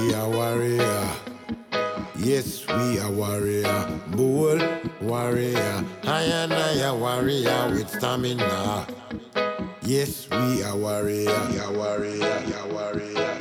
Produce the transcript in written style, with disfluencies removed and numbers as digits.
we are warrior. Yes, we are warrior. Bold warrior. I and I are warrior with stamina. Yes, we are warrior. We are warrior. We are warrior.